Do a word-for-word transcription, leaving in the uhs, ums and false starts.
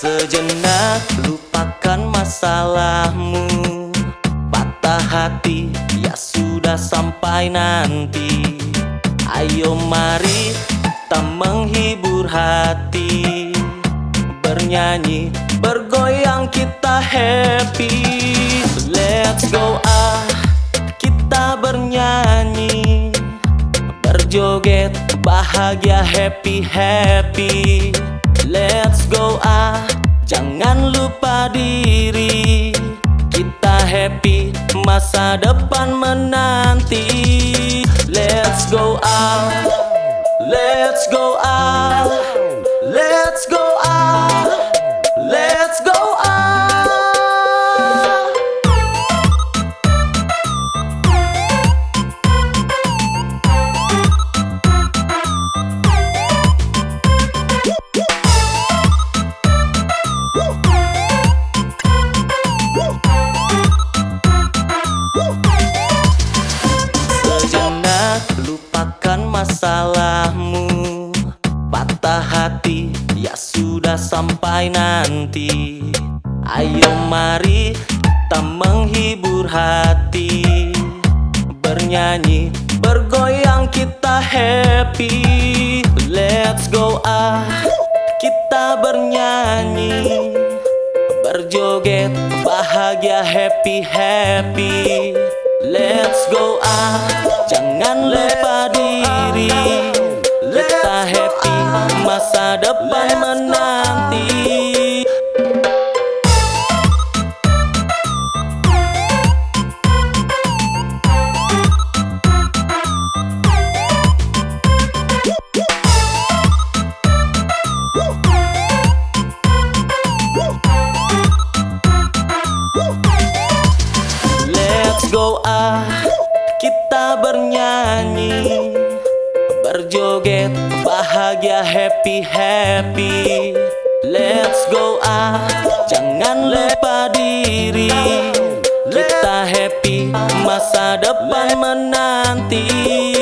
Sejenak lupakan masalahmu, patah hati ya sudah sampai nanti. Ayo mari kita menghibur hati, bernyanyi, bergoyang kita happy. Let's go ah, kita bernyanyi, berjoget, bahagia, happy-happy. Let's go ah, jangan lupa diri, kita happy, masa depan menanti. Let's go ah, let's go ah, let's go ah, let's go ah. Lupakan masalahmu, patah hati ya sudah sampai nanti. Ayo mari kita menghibur hati, bernyanyi, bergoyang kita happy. Let's go ah, kita bernyanyi, berjoget, bahagia, happy-happy. Let's go ah, jangan lupa diri, kita happy, masa depan menanti. Let's go ah, kita bernyanyi, berjoget, bahagia, happy-happy. Let's go ah, jangan lupa diri, kita happy, masa depan menanti.